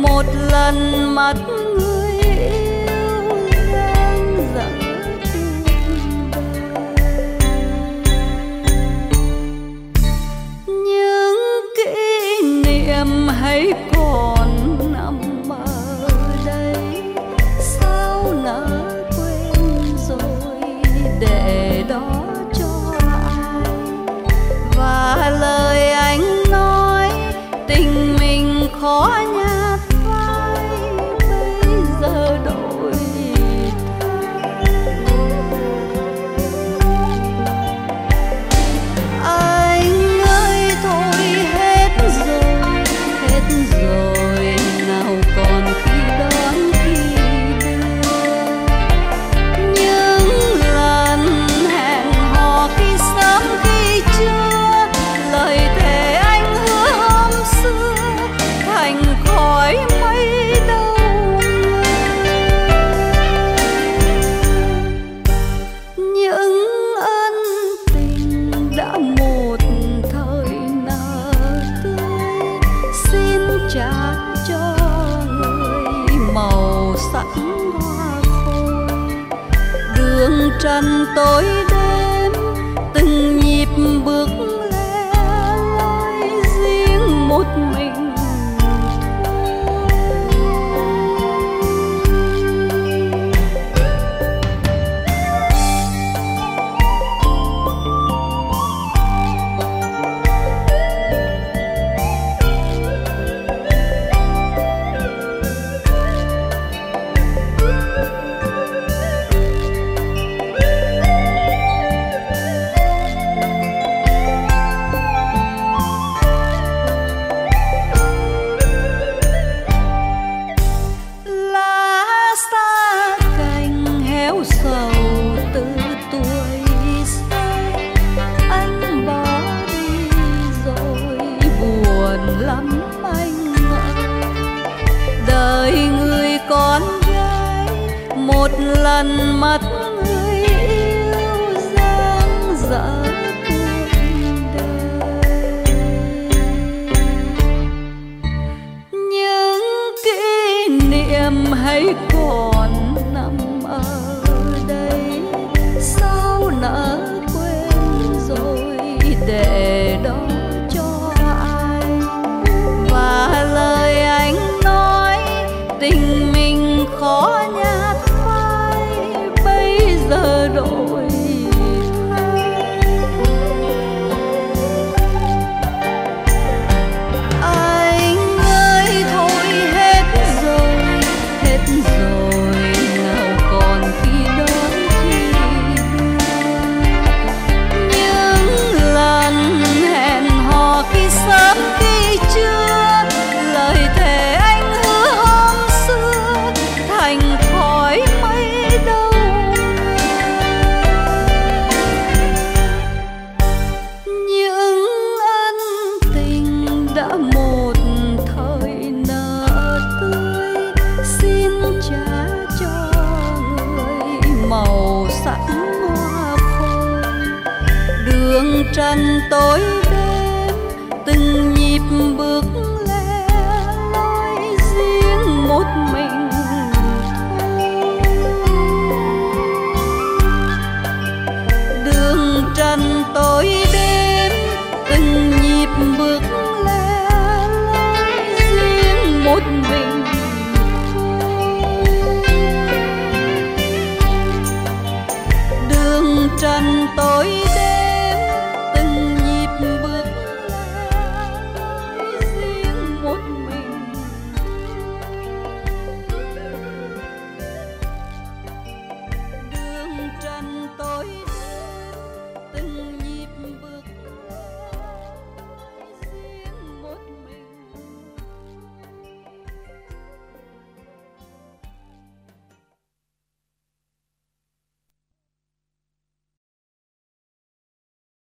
một lần mắt người yêu dang dở cuộc đời. Những kỷ niệm hãy còn nằm ở đây, sao nỡ quên rồi để đó cho ai. Và lời anh nói tình mình khó nhạt phai, bây giờ đổi thay. Anh ơi thôi hết rồi nào còn khi đón khi đưa. Những lần hẹn hò khi sớm khi trưa, lời thề anh hứa hôm xưa thành khói mây đâu ngờ. Những ân tình đã một thời nở tươi, xin trả cho người màu sắc hoa khôi. Đường trần tối đêm từng nhịp bước lẻ loi, riêng một mình sầu từ tuổi say. Anh bỏ đi rồi buồn lắm anh ơi. Đời người con gái một lần mắt người yêu dang dở cuộc đời. Những kỷ niệm hãy còn nằm ở đây, sao nỡ quên rồi để đó cho ai. Và lời anh nói tình mình khó nhạt phai, bây giờ đổi thay. Anh ơi thôi hết rồi nào còn khi đón khi đưa. Những lần hẹn hò khi sớm khi trưa, lời thề anh hứa hôm xưa thành khói mây đâu ngờ. Những ân tình đã một thời nở tươi, xin trả cho người màu sắc hoa khôi. Đường trần tối